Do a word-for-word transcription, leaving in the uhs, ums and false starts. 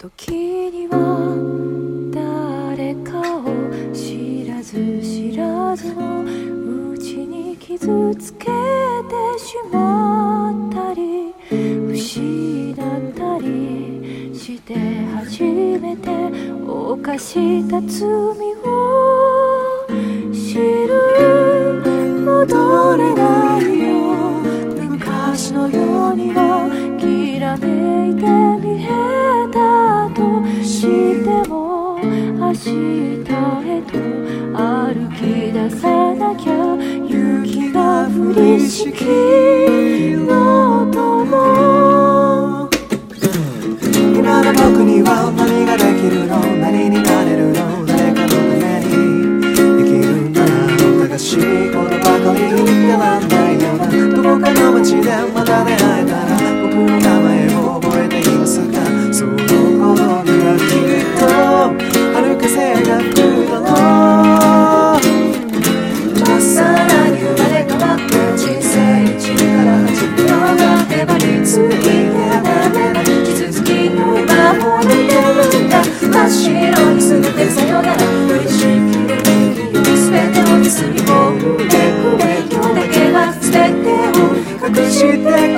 時には誰かを知らず知らずのうちに傷つけてしまったり失ったりして初めて犯した罪を知る。戻れないよ昔のようにはきらめいて見えたとしても明日へと歩き出さなきゃ雪が降りしきの友。 今の僕には何ができるの、何になれるの、誰かのために生きるんだな。おかしいことばかり言ってらんないよな。どこかの街でまた出会えたら僕の名前を覚えていますか。その頃にはきっと春風が吹くだろう。まっさらに生まれ変わって人生一から始めようが粘りついてやめない傷つきの今を見てるんだ。真っ白にすべてさよなら振りしきれる息を全てを包み込んでくれ今日だけは捨ててを隠して